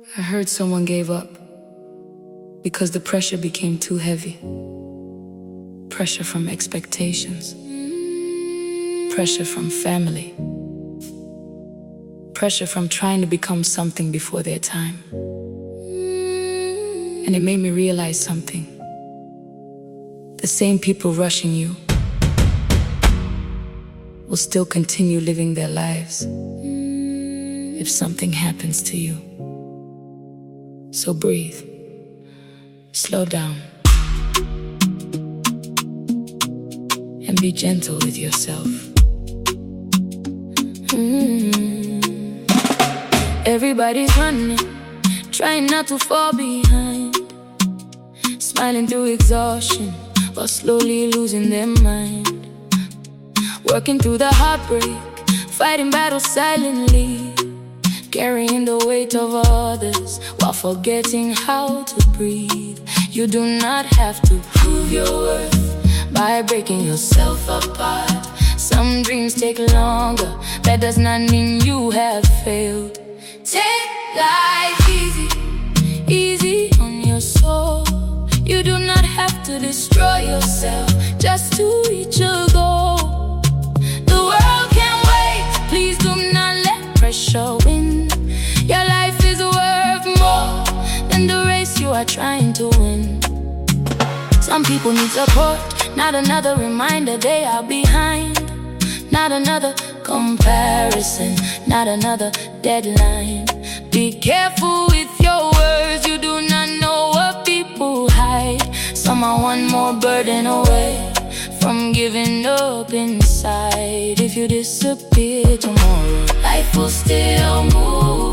I heard someone gave up because the pressure became too heavy. Pressure from expectations, pressure from family, pressure from trying to become something before their time. And it made me realize something. The same people rushing you will still continue living their lives if something happens to you. So breathe, slow down, and be gentle with yourself. Everybody's running, trying not to fall behind, smiling through exhaustion while slowly losing their mind. Working through the heartbreak, fighting battles silently, carrying the weight of others while forgetting how to breathe. You do not have to prove your worth by breaking yourself apart. Some dreams take longer, that does not mean you have failed. Take life easy, easy on your soul. You do not have to destroy yourself just to reach a goal. The world can wait, please do not let pressure win. Your life is worth more than the race you are trying to win. Some people need support, not another reminder they are behind. Not another comparison, not another deadline. Be careful with your words, you do not know what people hide. Some are one more burden away from giving up inside. If you disappear tomorrow, life will still move.